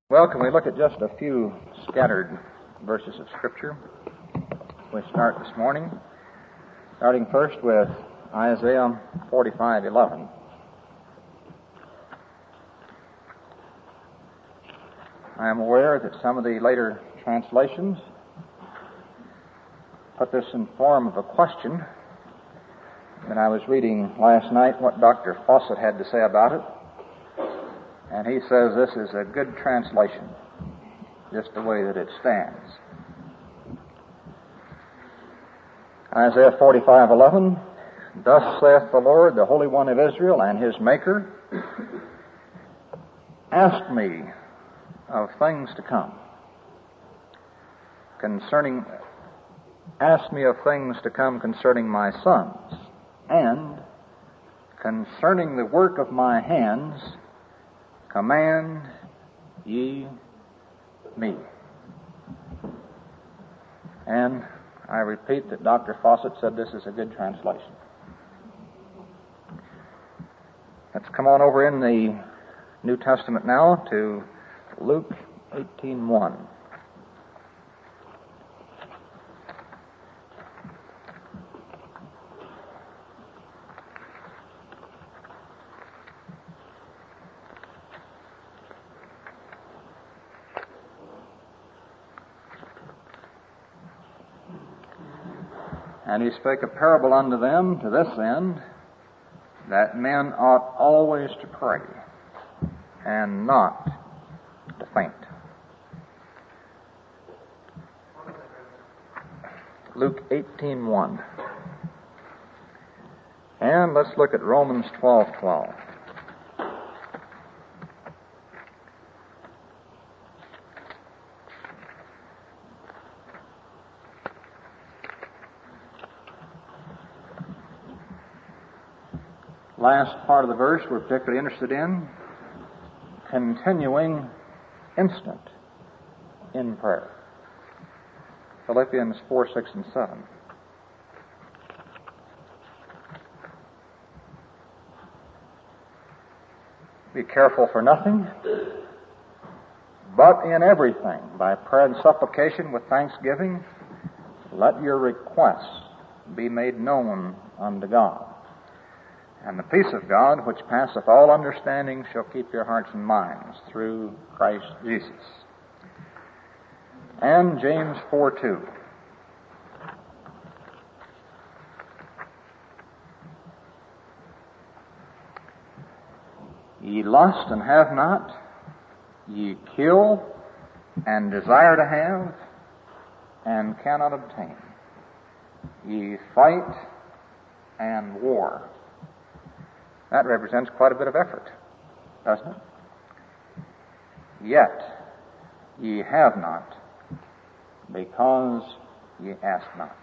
Well, can we look at just a few scattered verses of Scripture? We start this morning, starting first with Isaiah 45:11. I am aware that some of the later translations put this in form of a question, and I was reading last night what Dr. Fawcett had to say about it. And he says this is a good translation, just the way that it stands. Isaiah 45:11, Thus saith the Lord, the Holy One of Israel and his Maker, Ask me of things to come. Ask me of things to come concerning my sons, and concerning the work of my hands, command ye me. And I repeat that Dr. Fawcett said this is a good translation. Let's come on over in the New Testament now to Luke 18:1. And he spake a parable unto them to this end, that men ought always to pray, and not to faint. Luke 18:1. And let's look at Romans 12:12. Last part of the verse we're particularly interested in, continuing instant in prayer. Philippians 4:6 and 7. Be careful for nothing, but in everything, by prayer and supplication with thanksgiving, let your requests be made known unto God. And the peace of God, which passeth all understanding, shall keep your hearts and minds through Christ Jesus. And James 4:2. Ye lust and have not, ye kill and desire to have, and cannot obtain. Ye fight and war. That represents quite a bit of effort, doesn't it? Yet ye have not, because ye ask not.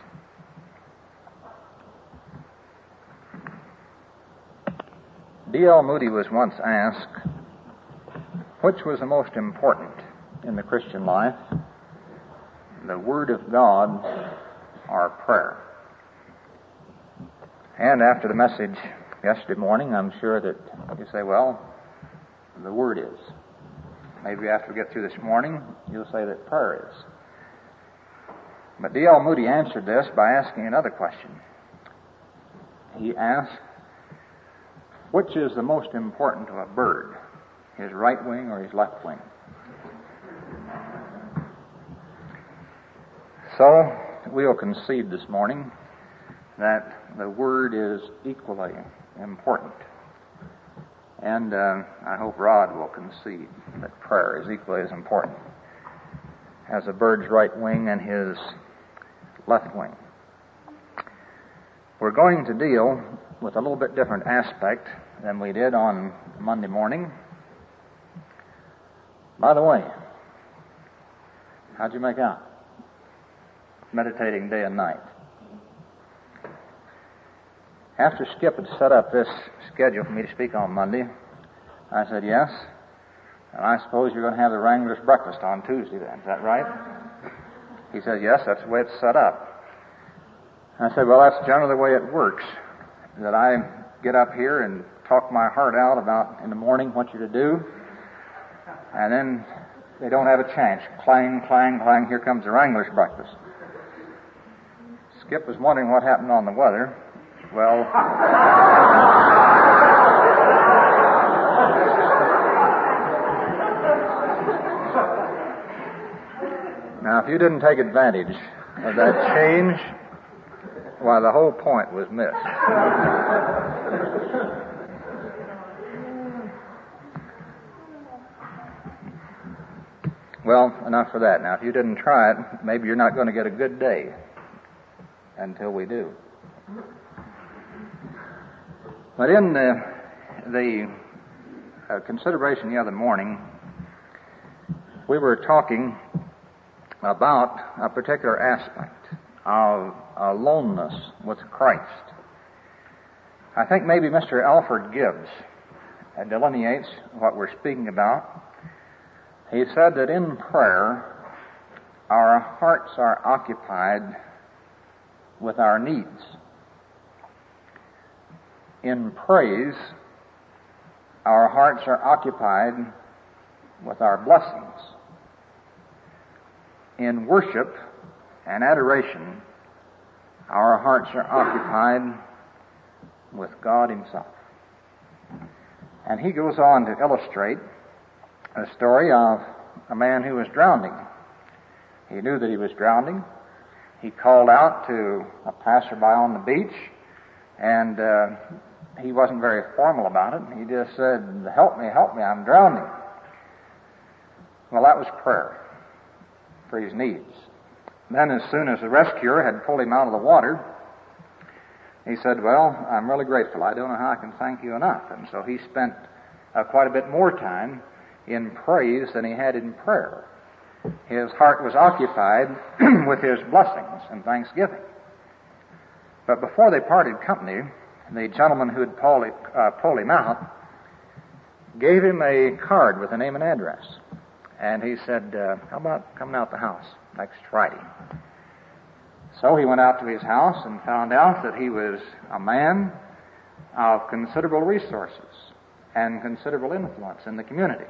D.L. Moody was once asked, which was the most important in the Christian life, the Word of God or prayer? And after the message yesterday morning, I'm sure that you say, well, the Word is. Maybe after we get through this morning, you'll say that prayer is. But D.L. Moody answered this by asking another question. He asked, which is the most important to a bird, his right wing or his left wing? So, we'll concede this morning that the Word is equally important. And I hope Rod will concede that prayer is equally as important as a bird's right wing and his left wing. We're going to deal with a little bit different aspect than we did on Monday morning. By the way, how'd you make out? Meditating day and night. After Skip had set up this schedule for me to speak on Monday, I said, yes, and I suppose you're going to have the Wranglers breakfast on Tuesday then, is that right? He said, yes, that's the way it's set up. I said, well, that's generally the way it works, that I get up here and talk my heart out about in the morning what you're to do, and then they don't have a chance. Clang, clang, clang, here comes the Wrangler's breakfast. Skip was wondering what happened on the weather. Well, now if you didn't take advantage of that change, why, the whole point was missed. Well, enough for that. Now, if you didn't try it, maybe you're not going to get a good day until we do. But in the consideration the other morning, we were talking about a particular aspect of aloneness with Christ. I think maybe Mr. Alfred Gibbs delineates what we're speaking about. He said that in prayer, our hearts are occupied with our needs. In praise, our hearts are occupied with our blessings. In worship and adoration, our hearts are occupied with God Himself. And he goes on to illustrate a story of a man who was drowning. He knew that he was drowning. He called out to a passerby on the beach, and he wasn't very formal about it. He just said, help me, I'm drowning." Well, that was prayer for his needs. Then as soon as the rescuer had pulled him out of the water, he said, "Well, I'm really grateful. I don't know how I can thank you enough." And so he spent quite a bit more time in praise than he had in prayer. His heart was occupied with his blessings and thanksgiving. But before they parted company, the gentleman who had pulled him out gave him a card with a name and address. And he said, "How about coming out the house next Friday?" So he went out to his house and found out that he was a man of considerable resources and considerable influence in the community.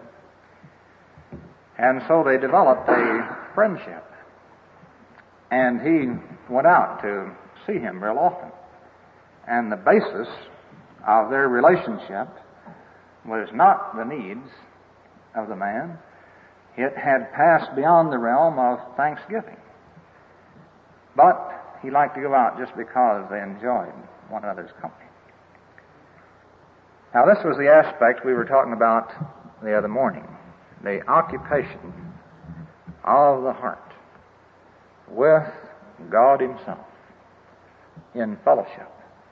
And so they developed a friendship. And he went out to see him real often. And the basis of their relationship was not the needs of the man. It had passed beyond the realm of thanksgiving. But he liked to go out just because they enjoyed one another's company. Now, this was the aspect we were talking about the other morning. The occupation of the heart with God Himself in fellowship.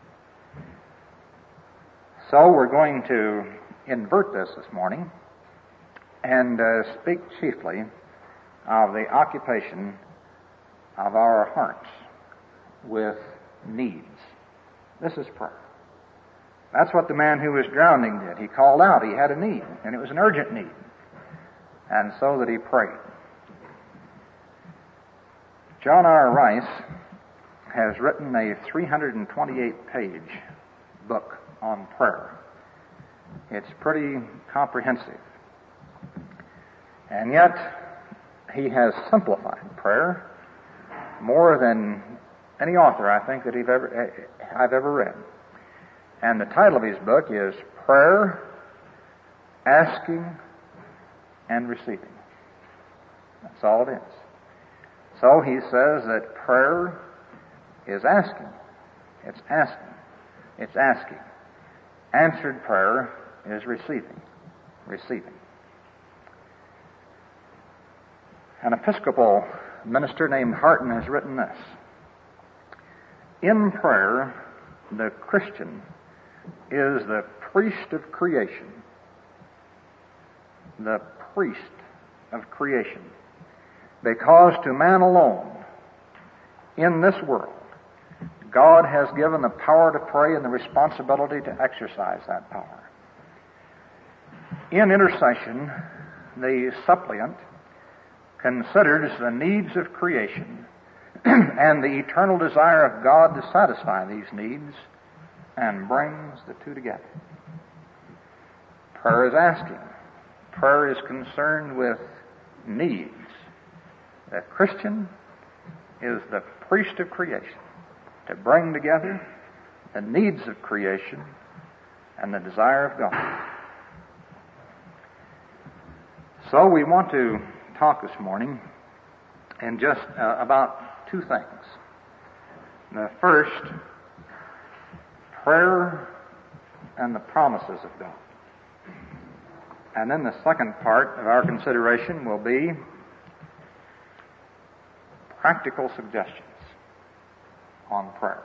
So we're going to invert this morning and speak chiefly of the occupation of our hearts with needs. This is prayer. That's what the man who was drowning did. He called out. He had a need, and it was an urgent need. And so that he prayed. John R. Rice has written a 328-page book on prayer. It's pretty comprehensive. And yet, he has simplified prayer more than any author, I think, that I've ever read. And the title of his book is Prayer, Asking, and Receiving. That's all it is. So he says that prayer is asking. It's asking. It's asking. Answered prayer is receiving. Receiving. An Episcopal minister named Harton has written this: "In prayer, the Christian is the priest of creation." The priest of creation. Because to man alone, in this world, God has given the power to pray and the responsibility to exercise that power. In intercession, the suppliant considers the needs of creation and the eternal desire of God to satisfy these needs and brings the two together. Prayer is asking. Prayer is concerned with needs. The Christian is the priest of creation, to bring together the needs of creation and the desire of God. So we want to talk this morning in just about two things. The first, prayer and the promises of God. And then the second part of our consideration will be practical suggestions on prayer.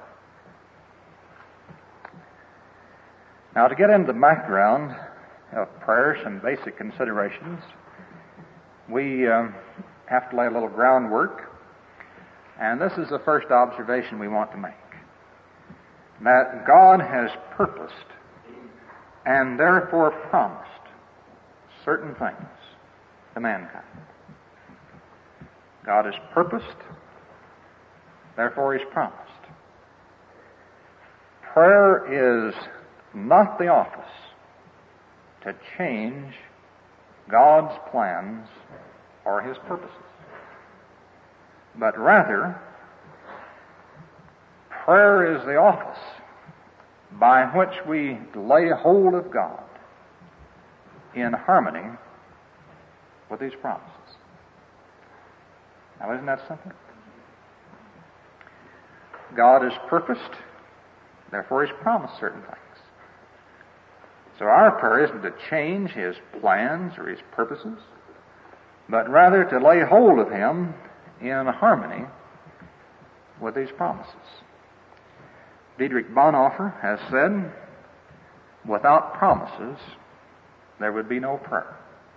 Now, to get into the background of prayer, some basic considerations, we have to lay a little groundwork, and this is the first observation we want to make. That God has purposed and therefore promised certain things to mankind. God has purposed, therefore He's promised. Prayer is not the office to change God's plans or His purposes, but rather, prayer is the office by which we lay hold of God in harmony with His promises. Now, isn't that simple? God has purposed, therefore He's promised certain things. So our prayer isn't to change His plans or His purposes, but rather to lay hold of Him in harmony with His promises. Dietrich Bonhoeffer has said, without promises, there would be no prayer.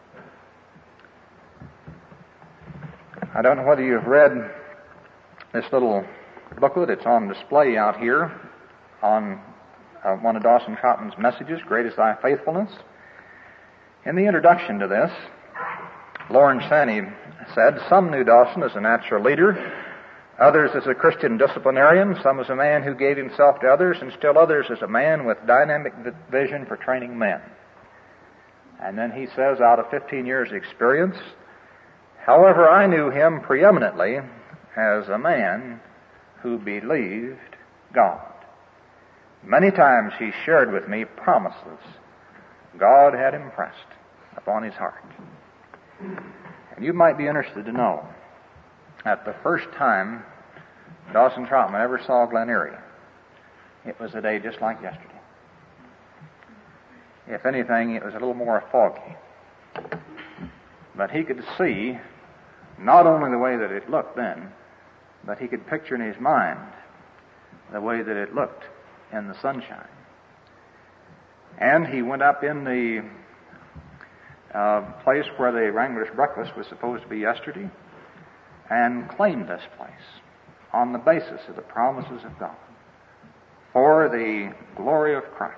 I don't know whether you've read this little booklet. It's on display out here on one of Dawson Trotman's messages, Great is Thy Faithfulness. In the introduction to this, Lawrence Sanney said, some knew Dawson as a natural leader, others as a Christian disciplinarian, some as a man who gave himself to others, and still others as a man with dynamic vision for training men. And then he says, out of 15 years' experience, however, I knew him preeminently as a man who believed God. Many times he shared with me promises God had impressed upon his heart. And you might be interested to know that the first time Dawson Trotman ever saw Glen Erie, it was a day just like yesterday. If anything, it was a little more foggy. But he could see not only the way that it looked then, but he could picture in his mind the way that it looked in the sunshine. And he went up in the place where the Wranglers' breakfast was supposed to be yesterday and claimed this place on the basis of the promises of God for the glory of Christ.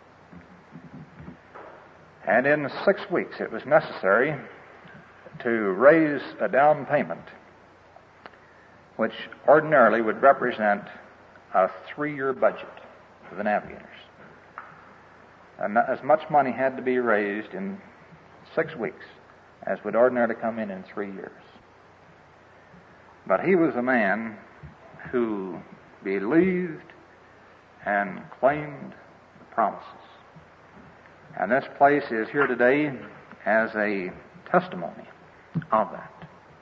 And in 6 weeks it was necessary to raise a down payment which ordinarily would represent a 3-year budget for the Navigators. And as much money had to be raised in 6 weeks as would ordinarily come in 3 years. But he was a man who believed and claimed the promises. And this place is here today as a testimony of that.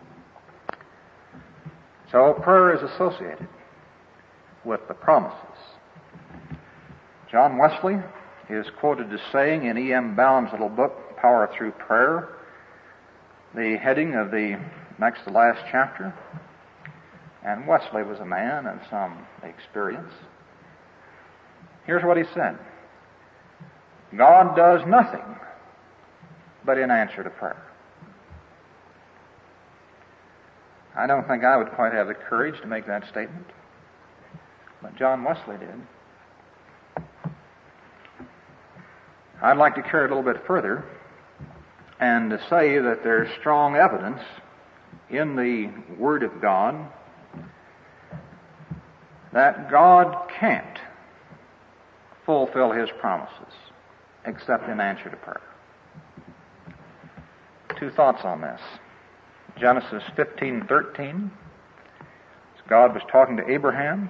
So prayer is associated with the promises. John Wesley is quoted as saying in E.M. Bound's little book, Power Through Prayer, the heading of the next to last chapter, and Wesley was a man of some experience. Here's what he said: God does nothing but in answer to prayer. I don't think I would quite have the courage to make that statement, but John Wesley did. I'd like to carry it a little bit further and to say that there's strong evidence in the Word of God that God can't fulfill His promises except in answer to prayer. 2 thoughts on this. Genesis 15:13. God was talking to Abraham.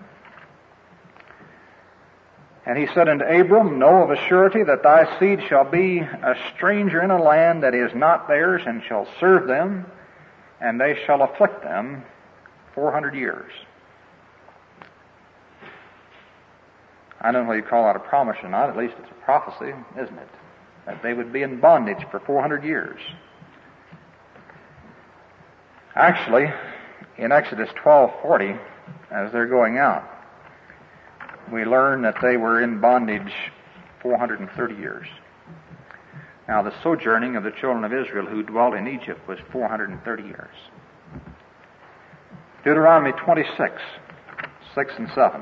And he said unto Abram, Know of a surety that thy seed shall be a stranger in a land that is not theirs, and shall serve them, and they shall afflict them 400 years. I don't know whether you call that a promise or not. At least it's a prophecy, isn't it? That they would be in bondage for 400 years. Actually, in Exodus 12:40, as they're going out, we learn that they were in bondage 430 years. Now, the sojourning of the children of Israel who dwelt in Egypt was 430 years. Deuteronomy 26:6 and 7.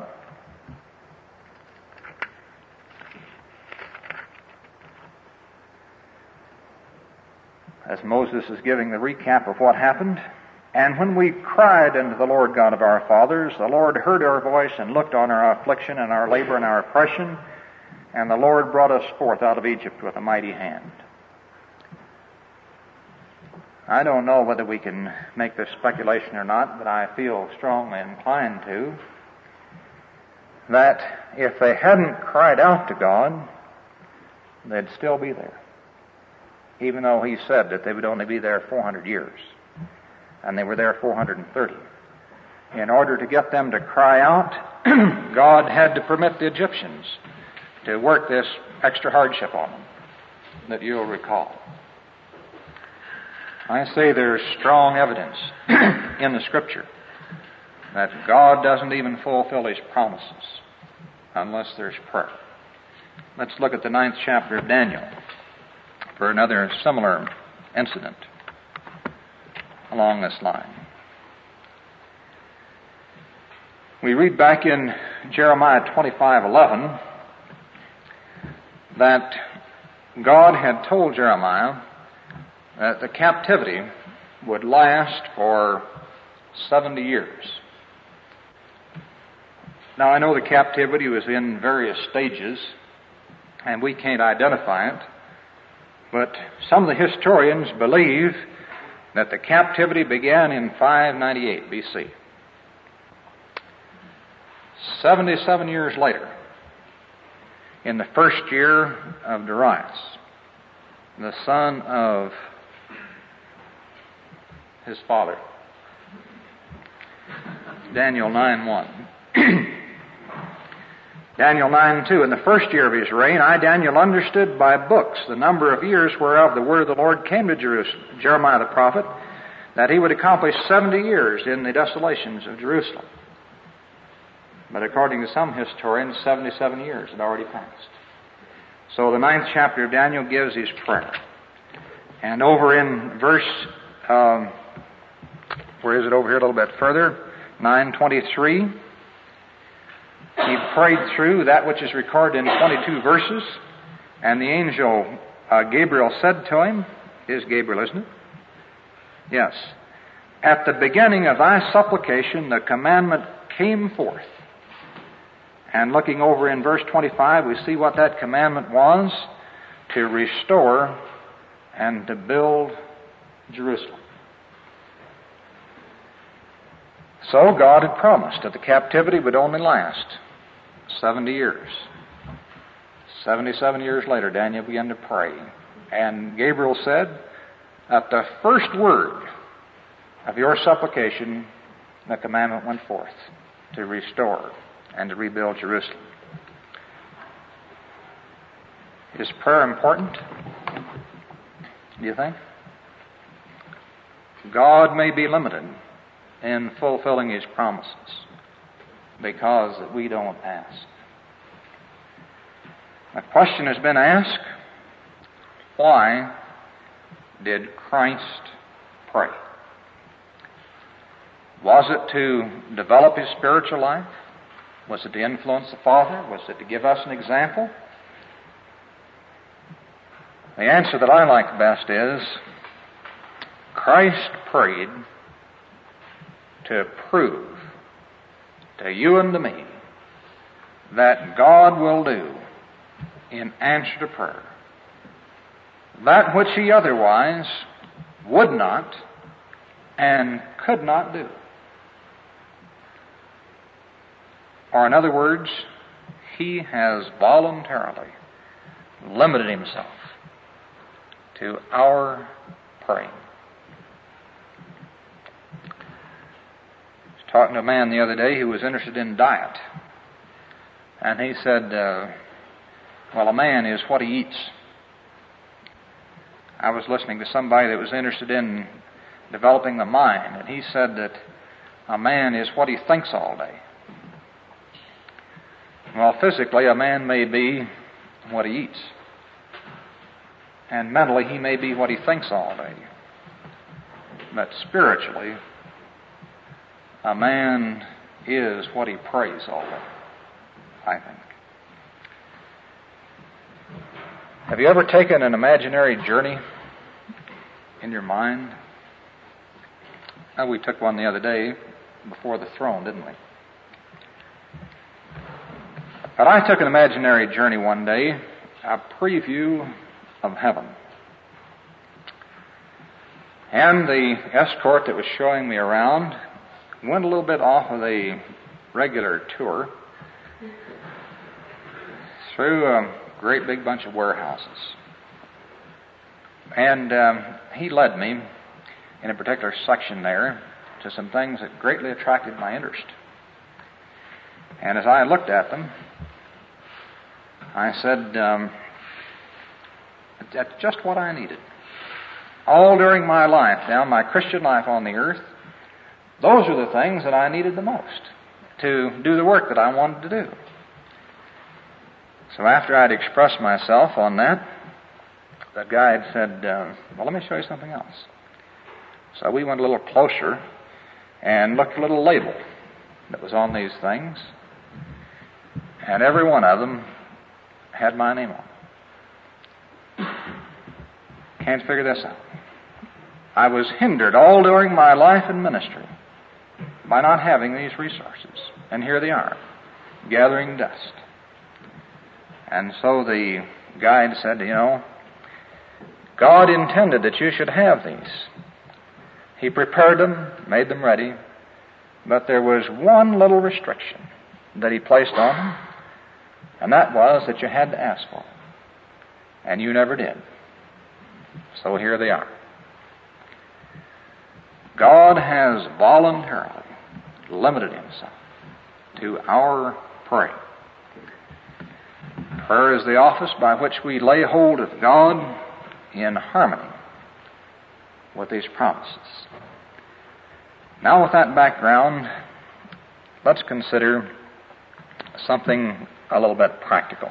As Moses is giving the recap of what happened, And when we cried unto the Lord God of our fathers, the Lord heard our voice and looked on our affliction and our labor and our oppression, and the Lord brought us forth out of Egypt with a mighty hand. I don't know whether we can make this speculation or not, but I feel strongly inclined to, that if they hadn't cried out to God, they'd still be there. Even though He said that they would only be there 400 years. And they were there 430. In order to get them to cry out, God had to permit the Egyptians to work this extra hardship on them, that you'll recall. I say there's strong evidence in the Scripture that God doesn't even fulfill His promises unless there's prayer. Let's look at the 9th chapter of Daniel for another similar incident along this line. We read back in Jeremiah 25:11 that God had told Jeremiah that the captivity would last for 70 years. Now, I know the captivity was in various stages, and we can't identify it, but some of the historians believe that the captivity began in 598 BC. 77 years later, in the first year of Darius, the son of his father, Daniel 9:1. Daniel 9:2, in the first year of his reign, I, Daniel, understood by books the number of years whereof the word of the Lord came to Jeremiah the prophet, that he would accomplish 70 years in the desolations of Jerusalem. But according to some historians, 77 years had already passed. So the 9th chapter of Daniel gives his prayer. And over in verse, where is it over here a little bit further? 9:23. He prayed through that which is recorded in 22 verses, and the angel Gabriel said to him, is Gabriel, isn't it? Yes. At the beginning of thy supplication, the commandment came forth. And looking over in verse 25, we see what that commandment was: to restore and to build Jerusalem. So God had promised that the captivity would only last 70 years. 77 years later, Daniel began to pray. And Gabriel said, at the first word of your supplication, the commandment went forth to restore and to rebuild Jerusalem. Is prayer important? Do you think? God may be limited in fulfilling His promises because we don't ask. The question has been asked, why did Christ pray? Was it to develop His spiritual life? Was it to influence the Father? Was it to give us an example? The answer that I like best is, Christ prayed to prove to you and to me that God will do in answer to prayer that which He otherwise would not and could not do. Or in other words, he has voluntarily limited himself to our praying. I was talking to a man the other day who was interested in diet. And he said, well, a man is what he eats. I was listening to somebody that was interested in developing the mind, and he said that a man is what he thinks all day. Well, physically, a man may be what he eats. And mentally, he may be what he thinks all day. But spiritually, a man is what he prays all day, I think. Have you ever taken an imaginary journey in your mind? We took one the other day before the throne, didn't we? But I took an imaginary journey one day, a preview of heaven. And the escort that was showing me around went a little bit off of the regular tour through a great big bunch of warehouses. And he led me in a particular section there to some things that greatly attracted my interest. And as I looked at them, I said, that's just what I needed. All during my life, now my Christian life on the earth, those are the things that I needed the most to do the work that I wanted to do. So after I'd expressed myself on that, the guide said, well, let me show you something else. So we went a little closer and looked at a little label that was on these things, and every one of them had my name on it. Can't figure this out. I was hindered all during my life in ministry by not having these resources. And here they are, gathering dust. And so the guide said, God intended that you should have these. He prepared them, made them ready, but there was one little restriction that he placed on them, and that was that you had to ask for them. And you never did. So here they are. God has voluntarily limited himself to our praying. Prayer is the office by which we lay hold of God in harmony with his promises. Now, with that background, let's consider something a little bit practical.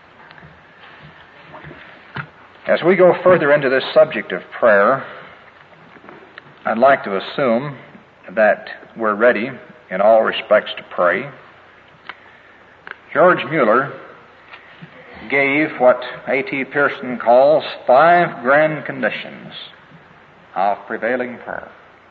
As we go further into this subject of prayer, I'd like to assume that we're ready in all respects to pray. George Mueller gave what A.T. Pierson calls 5 grand conditions of prevailing prayer.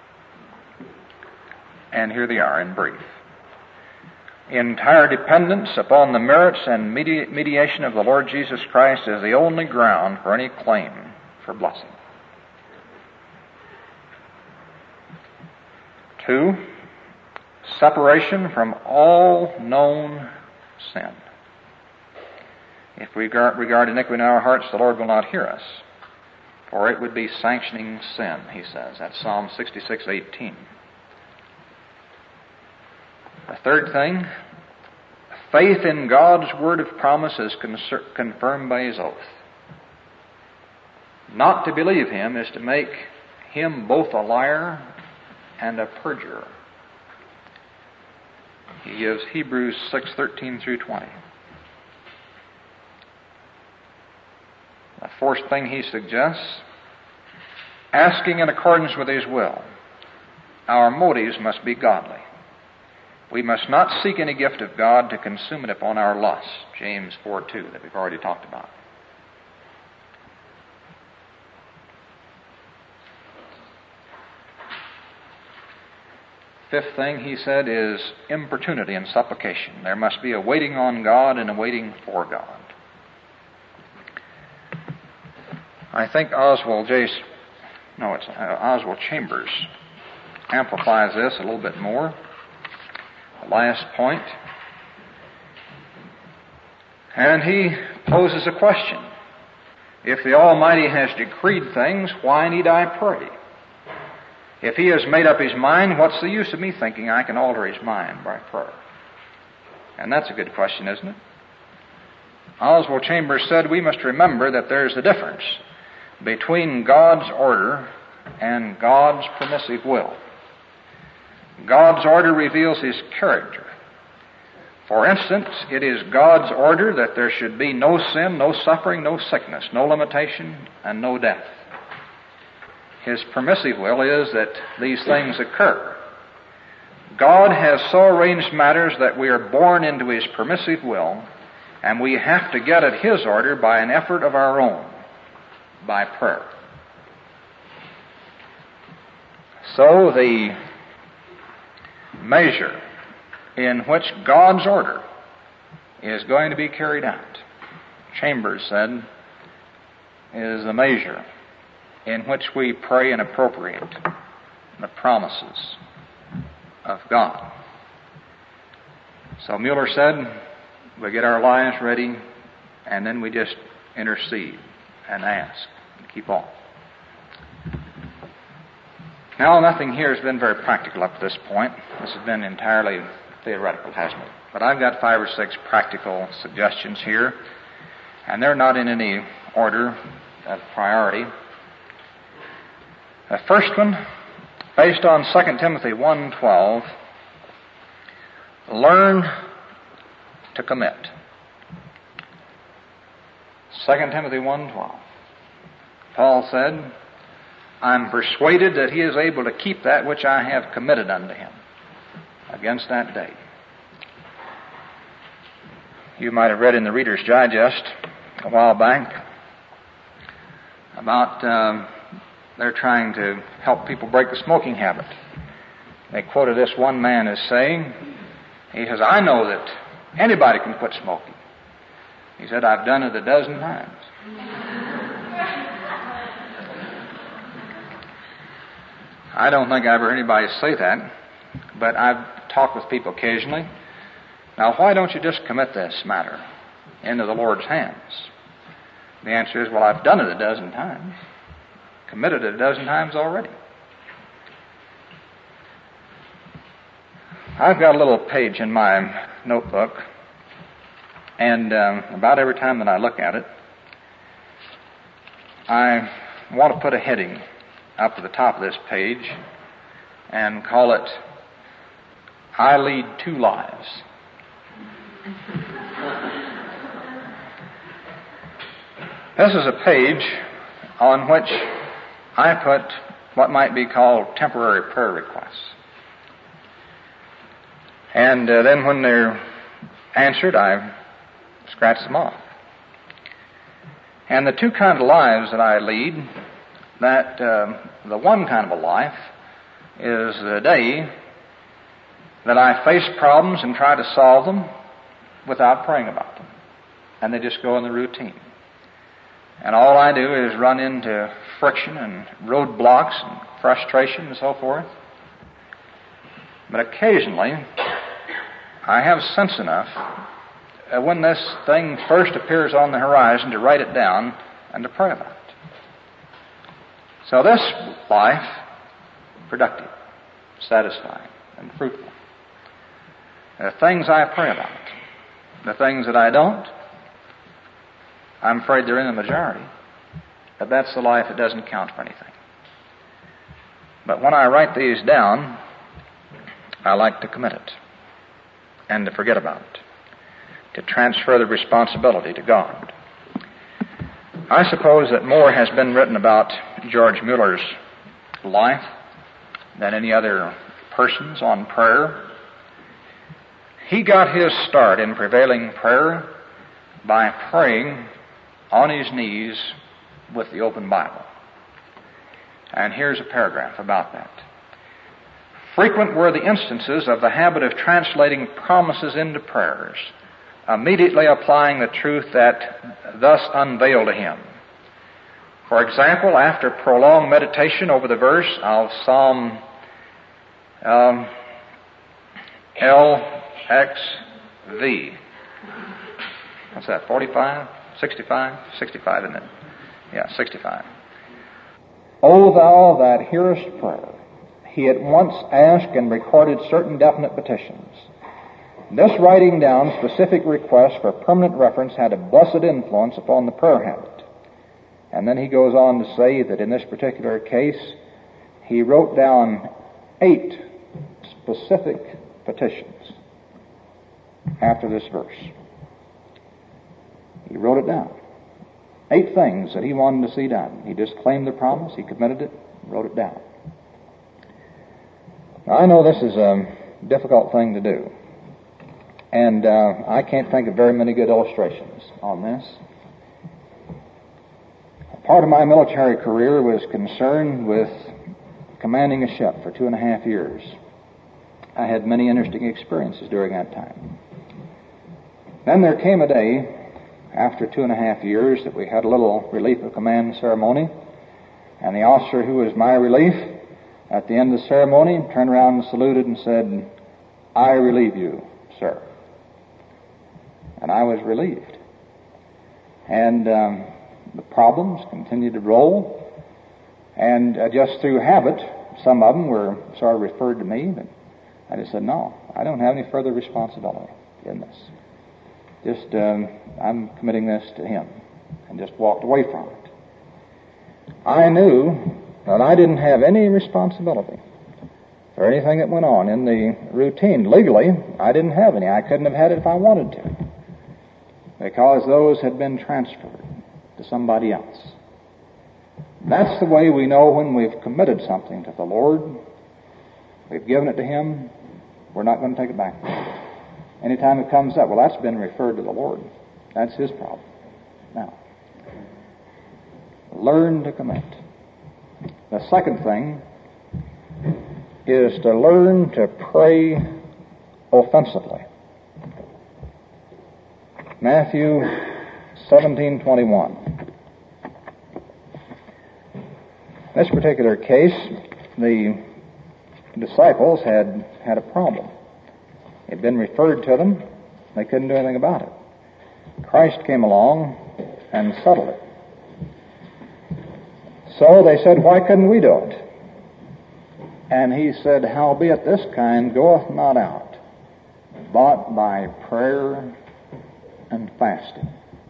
And here they are in brief. Entire dependence upon the merits and mediation of the Lord Jesus Christ is the only ground for any claim for blessing. 2, separation from all known sin. If we regard iniquity in our hearts, the Lord will not hear us, for it would be sanctioning sin, he says. That's Psalm 66:18. The third thing, faith in God's word of promise is confirmed by his oath. Not to believe him is to make him both a liar and a perjurer. He gives Hebrews 6:13 through 20. The fourth thing he suggests, asking in accordance with his will. Our motives must be godly. We must not seek any gift of God to consume it upon our lusts, James 4:2, that we've already talked about. Fifth thing he said is importunity and supplication. There must be a waiting on God and a waiting for God. I think Oswald Chambers amplifies this a little bit more. The last point. And he poses a question. If the Almighty has decreed things, why need I pray? If He has made up His mind, what's the use of me thinking I can alter His mind by prayer? And that's a good question, isn't it? Oswald Chambers said we must remember that there's a difference between God's order and God's permissive will. God's order reveals His character. For instance, it is God's order that there should be no sin, no suffering, no sickness, no limitation, and no death. His permissive will is that these things occur. God has so arranged matters that we are born into His permissive will, and we have to get at His order by an effort of our own, by prayer. So the measure in which God's order is going to be carried out, Chambers said, is the measure in which we pray and appropriate the promises of God. So Mueller said, we get our lives ready, and then we just intercede and ask and keep on. Now, nothing here has been very practical up to this point. This has been entirely theoretical, hasn't it? But I've got 5 or 6 practical suggestions here, and they're not in any order of priority. The first one, based on 2 Timothy 1:12, learn to commit. 2 Timothy 1:12. Paul said, I'm persuaded that he is able to keep that which I have committed unto him against that day. You might have read in the Reader's Digest a while back about they're trying to help people break the smoking habit. They quoted this one man as saying, he says, I know that anybody can quit smoking. He said, I've done it a dozen times. I don't think I ever heard anybody say that, but I've talked with people occasionally. Now, why don't you just commit this matter into the Lord's hands? The answer is, well, I've done it a dozen times. Committed it a dozen times already. I've got a little page in my notebook, and about every time that I look at it, I want to put a heading up at the top of this page and call it, I Lead 2 Lives. This is a page on which I put what might be called temporary prayer requests. And then when they're answered, I scratch them off. And the 2 kinds of lives that I lead, that the one kind of a life is the day that I face problems and try to solve them without praying about them. And they just go in the routine. And all I do is run into friction and roadblocks and frustration and so forth. But occasionally, I have sense enough when this thing first appears on the horizon to write it down and to pray about it. So this life, productive, satisfying, and fruitful. The things I pray about, the things that I don't, I'm afraid they're in the majority. But that's the life that doesn't count for anything. But when I write these down, I like to commit it and to forget about it, to transfer the responsibility to God. I suppose that more has been written about George Mueller's life than any other person's on prayer. He got his start in prevailing prayer by praying on his knees with the open Bible. And here's a paragraph about that. Frequent were the instances of the habit of translating promises into prayers, immediately applying the truth that thus unveiled to him. For example, after prolonged meditation over the verse of Psalm LXV. What's that, 45? 65? 65, isn't it? Yeah, 65. O thou that hearest prayer, he at once asked and recorded certain definite petitions. This writing down specific requests for permanent reference had a blessed influence upon the prayer habit. And then he goes on to say that in this particular case, he wrote down 8 specific petitions after this verse. He wrote it down. 8 things that he wanted to see done. He just claimed the promise, he committed it, wrote it down. Now, I know this is a difficult thing to do, and I can't think of very many good illustrations on this. Part of my military career was concerned with commanding a ship for 2.5 years. I had many interesting experiences during that time. Then there came a day, after 2.5 years, that we had a little relief of command ceremony, and the officer who was my relief, at the end of the ceremony, turned around and saluted and said, "I relieve you, sir." And I was relieved. And the problems continued to roll, and just through habit, some of them were sort of referred to me, but I just said, no, I don't have any further responsibility in this. Just, I'm committing this to him, and just walked away from it. I knew that I didn't have any responsibility for anything that went on in the routine. Legally, I didn't have any. I couldn't have had it if I wanted to, because those had been transferred to somebody else. That's the way we know when we've committed something to the Lord. We've given it to Him. We're not going to take it back. Anytime it comes up, well, that's been referred to the Lord. That's His problem. Now, learn to commit. The second thing is to learn to pray offensively. Matthew 17:21. In this particular case, the disciples had a problem. It had been referred to them. They couldn't do anything about it. Christ came along and settled it. So they said, "Why couldn't we do it?" And He said, "Howbeit this kind goeth not out, but by prayer and fasting."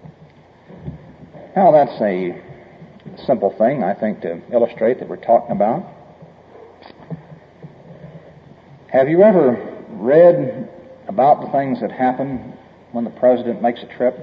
Now that's a simple thing, I think, to illustrate that we're talking about. Have you ever read about the things that happen when the president makes a trip?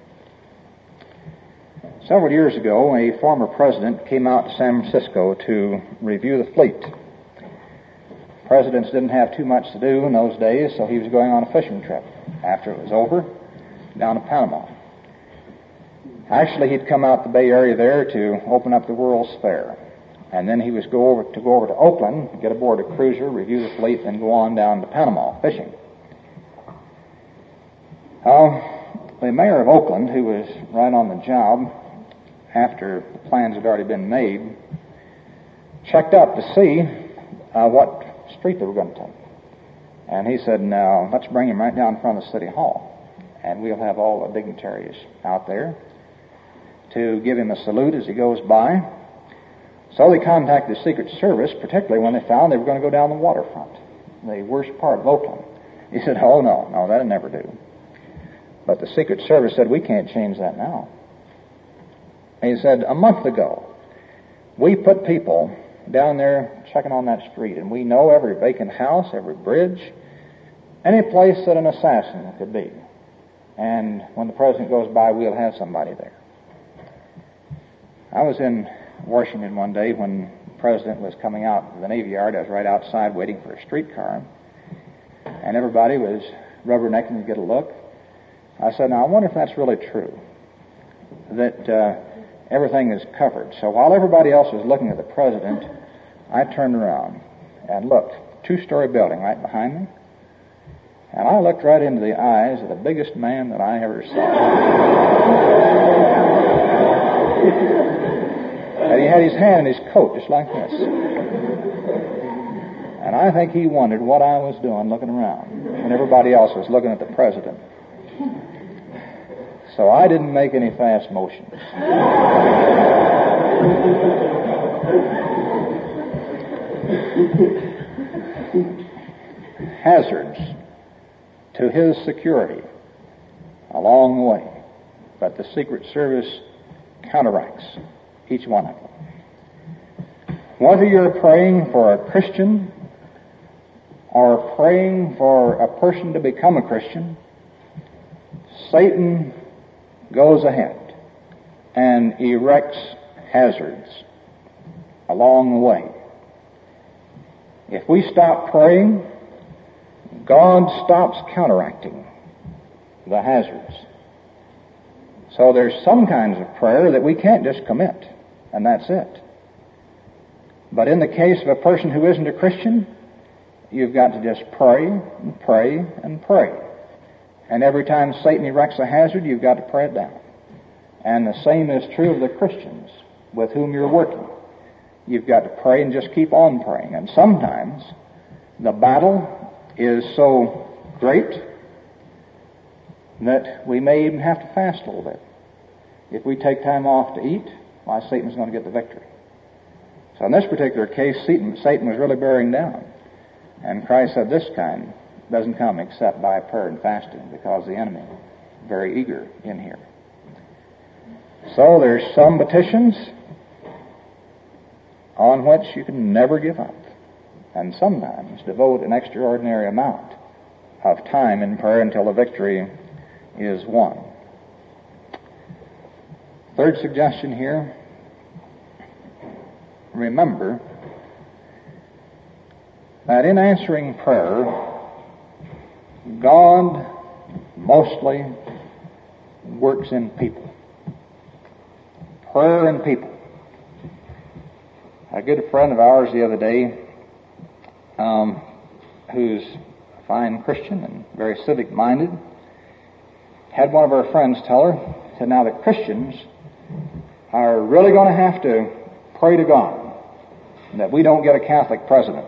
Several years ago, a former president came out to San Francisco to review the fleet. Presidents didn't have too much to do in those days, so he was going on a fishing trip. After it was over, down to Panama. Actually, he'd come out the Bay Area there to open up the World's Fair. And then he was go over to Oakland, get aboard a cruiser, review the fleet, and go on down to Panama fishing. The mayor of Oakland, who was right on the job after the plans had already been made, checked up to see what street they were going to take. And he said, "Now, let's bring him right down in front of City Hall, and we'll have all the dignitaries out there to give him a salute as he goes by." So they contacted the Secret Service, particularly when they found they were going to go down the waterfront, the worst part of Oakland. He said, "Oh, no, that'd never do." But the Secret Service said, "We can't change that now." And he said, "A month ago, we put people down there checking on that street, and we know every vacant house, every bridge, any place that an assassin could be. And when the president goes by, we'll have somebody there." I was in Washington one day when the president was coming out of the Navy Yard. I was right outside waiting for a streetcar, and everybody was rubbernecking to get a look. I said, "Now, I wonder if that's really true, that everything is covered." So while everybody else was looking at the president, I turned around and looked. 2-story building right behind me. And I looked right into the eyes of the biggest man that I ever saw. And he had his hand in his coat just like this. And And I think he wondered what I was doing looking around when everybody else was looking at the president. So I didn't make any fast motions. Hazards to his security along the way, but the Secret Service counteracts each one of them. Whether you're praying for a Christian or praying for a person to become a Christian, Satan goes ahead and erects hazards along the way. If we stop praying, God stops counteracting the hazards. So there's some kinds of prayer that we can't just commit, and that's it. But in the case of a person who isn't a Christian, you've got to just pray and pray and pray. And every time Satan erects a hazard, you've got to pray it down. And the same is true of the Christians with whom you're working. You've got to pray and just keep on praying. And sometimes the battle is so great that we may even have to fast a little bit. If we take time off to eat, why, Satan's going to get the victory. So in this particular case, Satan was really bearing down. And Christ said this kind doesn't come except by prayer and fasting, because the enemy is very eager in here. So there's some petitions on which you can never give up, and sometimes devote an extraordinary amount of time in prayer until the victory is won. Third suggestion here, remember that in answering prayer, God mostly works in people. Prayer and people. A good friend of ours the other day, who's a fine Christian and very civic-minded, had one of our friends tell her, said, now the Christians are really going to have to pray to God that we don't get a Catholic president.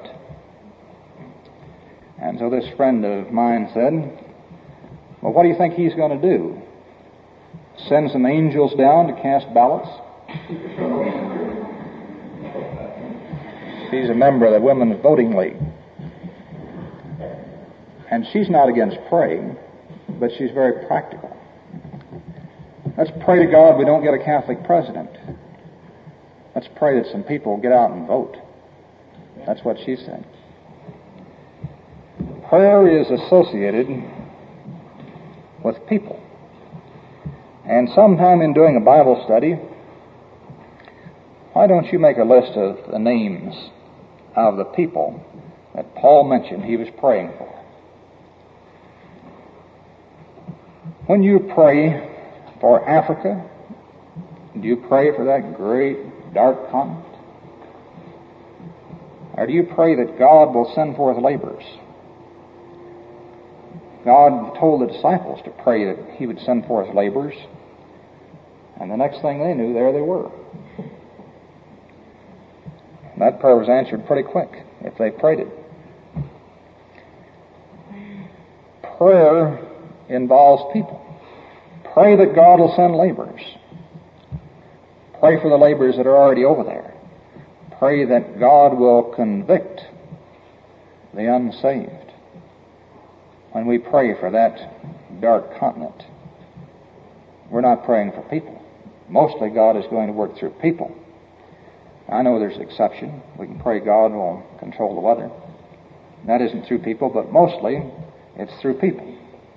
And so this friend of mine said, well, what do you think he's going to do? Send some angels down to cast ballots? She's a member of the Women's Voting League. And she's not against praying, but she's very practical. Let's pray to God we don't get a Catholic president. Let's pray that some people get out and vote. That's what she said. Prayer is associated with people. And sometime in doing a Bible study, why don't you make a list of the names of the people that Paul mentioned he was praying for? When you pray for Africa, do you pray for that great dark continent? Or do you pray that God will send forth laborers? God told the disciples to pray that he would send forth laborers, and the next thing they knew, there they were. And that prayer was answered pretty quick if they prayed it. Prayer involves people. Pray that God will send laborers. Pray for the laborers that are already over there. Pray that God will convict the unsaved. When we pray for that dark continent, we're not praying for people. Mostly God is going to work through people. I know there's an exception. We can pray God will control the weather. That isn't through people, but mostly it's through people.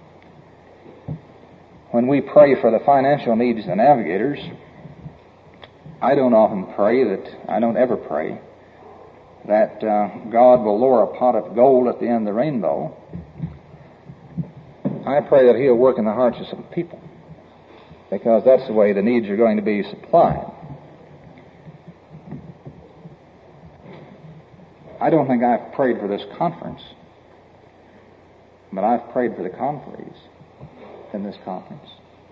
When we pray for the financial needs of the navigators, I don't ever pray that God will lower a pot of gold at the end of the rainbow. I pray that he'll work in the hearts of some people, because that's the way the needs are going to be supplied. I don't think I've prayed for this conference, but I've prayed for the conferees in this conference.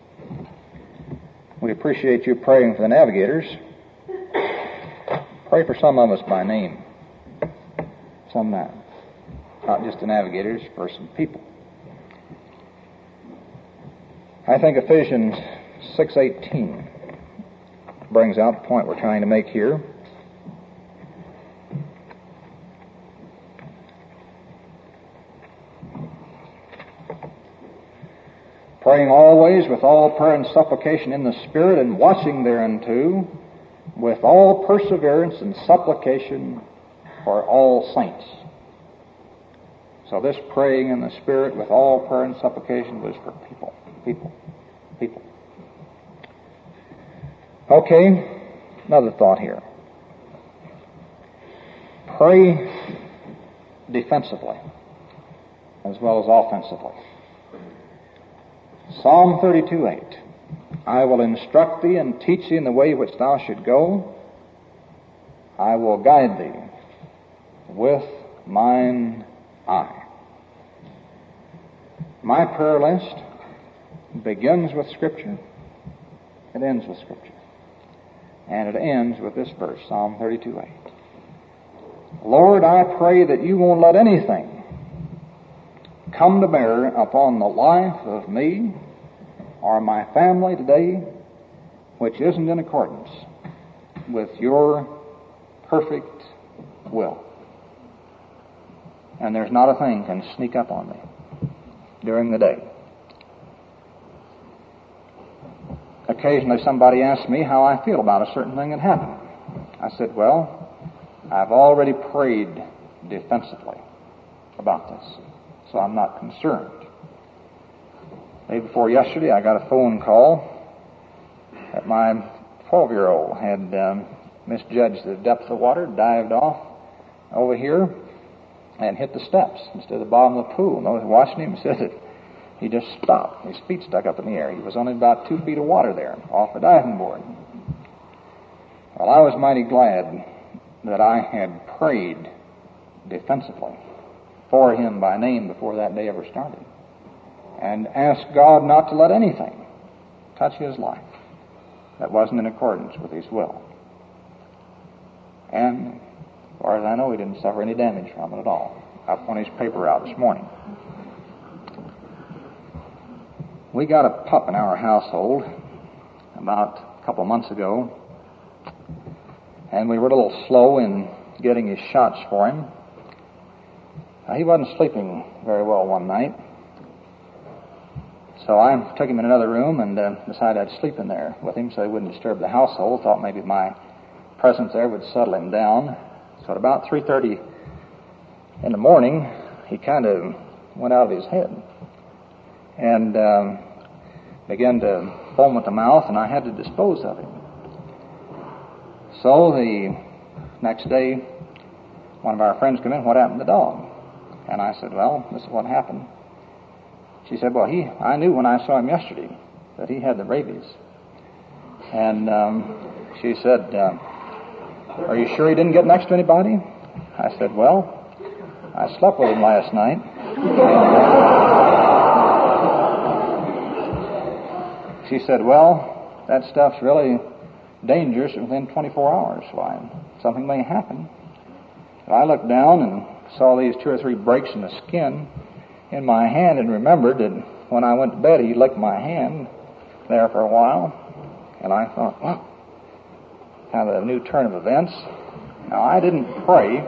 We appreciate you praying for the navigators. Pray for some of us by name sometime. not just to navigators, for some people. I think Ephesians 6:18 brings out the point we're trying to make here. Praying always with all prayer and supplication in the Spirit, and watching thereunto with all perseverance and supplication for all saints. So this praying in the Spirit with all prayer and supplication was for people. Okay, another thought here. Pray defensively as well as offensively. Psalm 32:8. I will instruct thee and teach thee in the way which thou should go. I will guide thee with mine eye. My prayer list begins with Scripture. It ends with Scripture. And it ends with this verse, Psalm 32:8. Lord, I pray that you won't let anything come to bear upon the life of me or my family today which isn't in accordance with your perfect will. And there's not a thing can sneak up on me during the day. Occasionally somebody asks me how I feel about a certain thing that happened. I said, well, I've already prayed defensively about this, so I'm not concerned. Day before yesterday, I got a phone call that my 12-year-old had misjudged the depth of water, dived off over here, and hit the steps instead of the bottom of the pool. And I was watching him and said that he just stopped. His feet stuck up in the air. He was only about 2 feet of water there, off the diving board. Well, I was mighty glad that I had prayed defensively for him by name before that day ever started, and asked God not to let anything touch his life that wasn't in accordance with his will. And as far as I know, he didn't suffer any damage from it at all. Up on his paper out this morning. We got a pup in our household about a couple of months ago, and we were a little slow in getting his shots for him. He wasn't sleeping very well one night, so I took him in another room and decided I'd sleep in there with him so he wouldn't disturb the household. Thought maybe my presence there would settle him down. So at about 3:30 in the morning, he kind of went out of his head and began to foam at the mouth, and I had to dispose of him. So the next day, one of our friends came in, what happened to the dog? And I said, well, this is what happened. She said, well, I knew when I saw him yesterday that he had the rabies. And she said, are you sure he didn't get next to anybody? I said, well, I slept with him last night. She said, well, that stuff's really dangerous within 24 hours. Why, something may happen. So I looked down and saw these 2 or 3 breaks in the skin in my hand and remembered that when I went to bed, he licked my hand there for a while. And I thought, well, kind of a new turn of events. Now, I didn't pray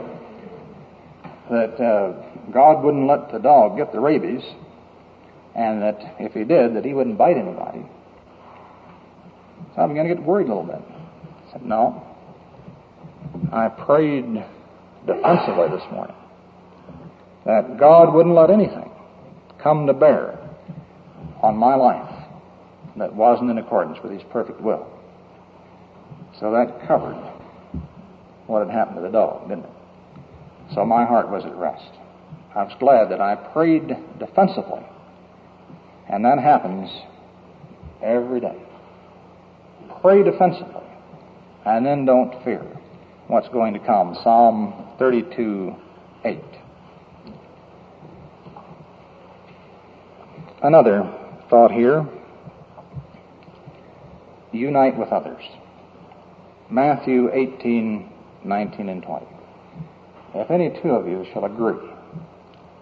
that God wouldn't let the dog get the rabies, and that if he did, that he wouldn't bite anybody. So I began to get worried a little bit. I said, no. I prayed defensively this morning that God wouldn't let anything come to bear on my life that wasn't in accordance with his perfect will. So that covered what had happened to the dog, didn't it? So my heart was at rest. I was glad that I prayed defensively. And that happens every day. Pray defensively, and then don't fear what's going to come. Psalm 32:8. Another thought here. Unite with others. Matthew 18:19 and 20. If any 2 of you shall agree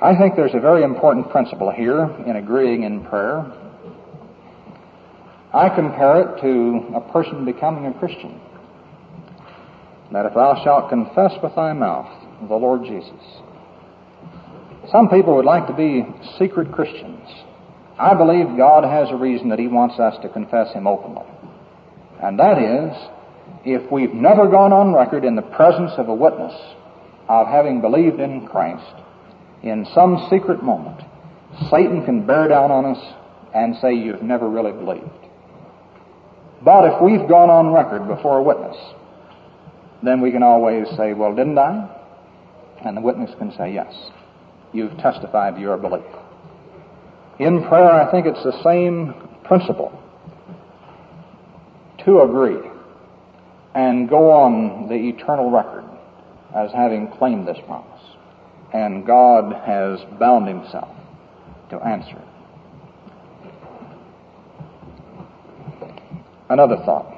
I think there's a very important principle here in agreeing in prayer. I compare it to a person becoming a Christian. That if thou shalt confess with thy mouth the Lord Jesus. Some people would like to be secret Christians. I believe God has a reason that He wants us to confess Him openly. And that is, if we've never gone on record in the presence of a witness of having believed in Christ, in some secret moment, Satan can bear down on us and say, you've never really believed. But if we've gone on record before a witness, then we can always say, well, didn't I? And the witness can say, yes, you've testified to your belief. In prayer, I think it's the same principle. To agree and go on the eternal record as having claimed this promise. And God has bound Himself to answer it. Another thought.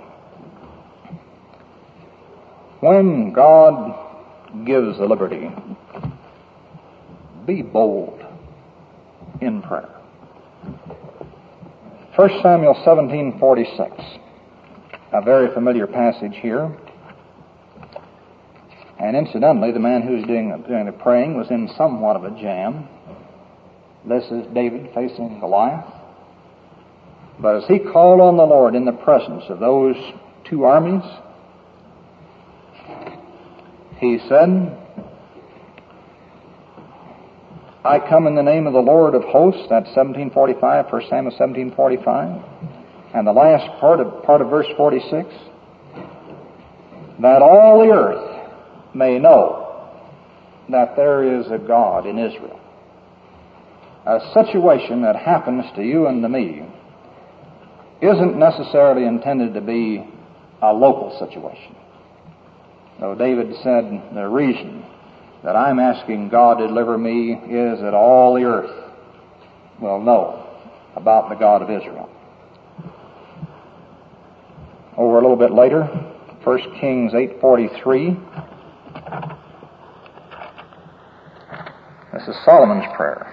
When God gives the liberty, be bold in prayer. 1 Samuel 17:46, a very familiar passage here. And incidentally, the man who's doing the praying was in somewhat of a jam. This is David facing Goliath. But as he called on the Lord in the presence of those two armies, he said, I come in the name of the Lord of hosts. That's 1745, 1 Samuel 1745. And the last part of verse 46, that all the earth may know that there is a God in Israel. A situation that happens to you and to me isn't necessarily intended to be a local situation. Though David said, the reason that I'm asking God to deliver me is that all the earth will know about the God of Israel. Over a little bit later, 1 Kings 8:43. This is Solomon's prayer.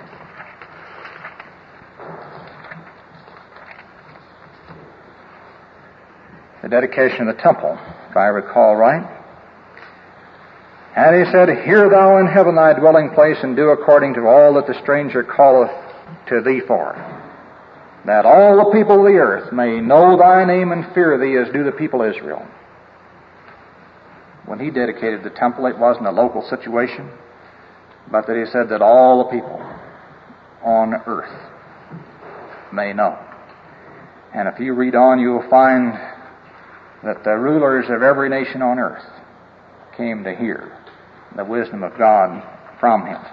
The dedication of the temple, if I recall right. And he said, Hear thou in heaven thy dwelling place, and do according to all that the stranger calleth to thee for, that all the people of the earth may know thy name and fear thee as do the people of Israel. When he dedicated the temple, it wasn't a local situation, but that he said that all the people on earth may know. And if you read on, you will find that the rulers of every nation on earth came to hear the wisdom of God from him.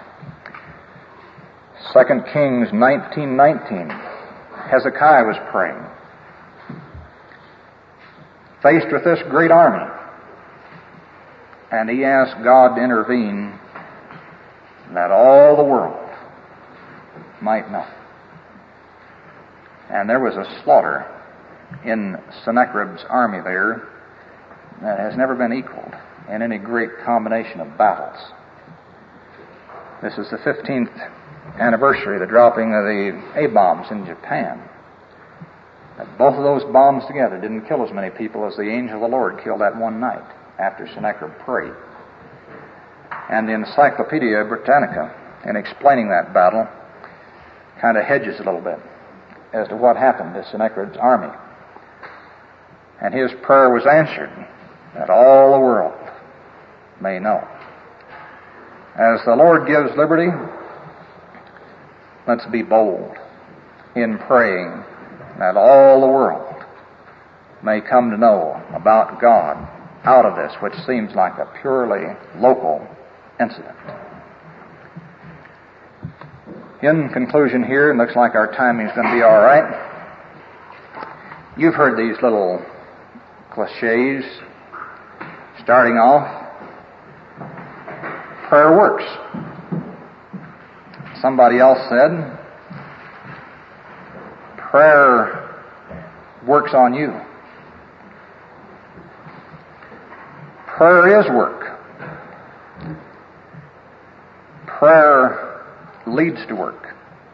2 Kings 19:19. Hezekiah was praying, faced with this great army, and he asked God to intervene that all the world might know. And there was a slaughter in Sennacherib's army there that has never been equaled in any great combination of battles. This is the 15th anniversary of the dropping of the A-bombs in Japan. But both of those bombs together didn't kill as many people as the angel of the Lord killed that one night after Sennacherib prayed. And the Encyclopedia Britannica, in explaining that battle, kind of hedges a little bit as to what happened to Sennacherib's army. And his prayer was answered, that all the world may know. As the Lord gives liberty, let's be bold in praying that all the world may come to know about God out of this, which seems like a purely local incident. In conclusion here, it looks like our timing is going to be all right. You've heard these little cliches. Starting off, prayer works. Somebody else said, prayer works on you. Prayer is work. Prayer leads to work.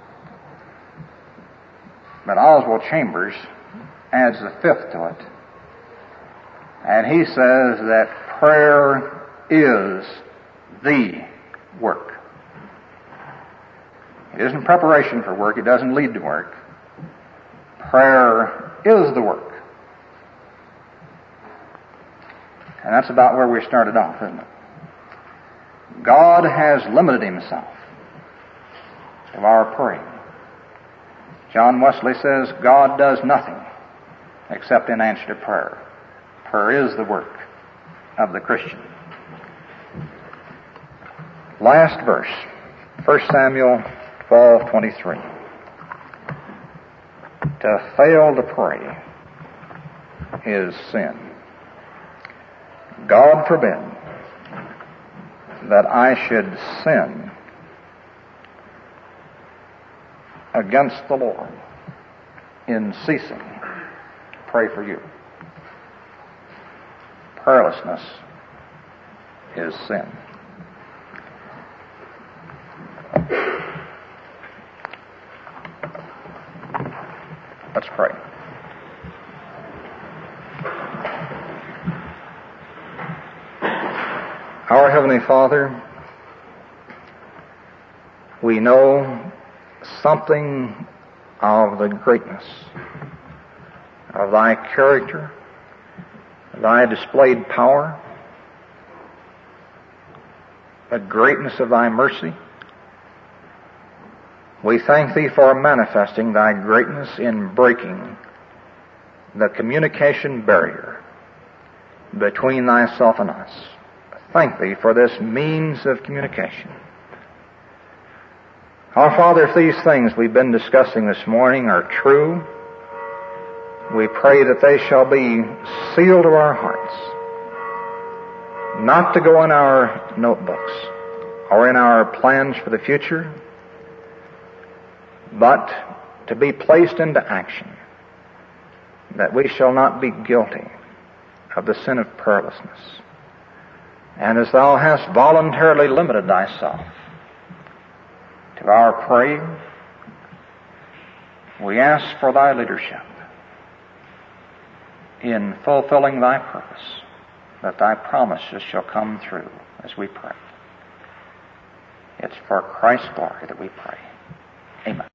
But Oswald Chambers adds the fifth to it. And he says that prayer is the work. It isn't preparation for work. It doesn't lead to work. Prayer is the work. And that's about where we started off, isn't it? God has limited himself to our praying. John Wesley says God does nothing except in answer to prayer. Prayer is the work of the Christian. Last verse, 1 Samuel 12:23. To fail to pray is sin. God forbid that I should sin against the Lord in ceasing to pray for you. Prayerlessness is sin. Let's pray. Our Heavenly Father, we know something of the greatness of Thy character, Thy displayed power, the greatness of Thy mercy. We thank Thee for manifesting Thy greatness in breaking the communication barrier between Thyself and us. Thank Thee for this means of communication. Our Father, if these things we've been discussing this morning are true, we pray that they shall be sealed to our hearts, not to go in our notebooks or in our plans for the future, but to be placed into action, that we shall not be guilty of the sin of prayerlessness. And as Thou hast voluntarily limited Thyself to our praying, we ask for Thy leadership in fulfilling Thy purpose, that Thy promises shall come through as we pray. It's for Christ's glory that we pray. Amen.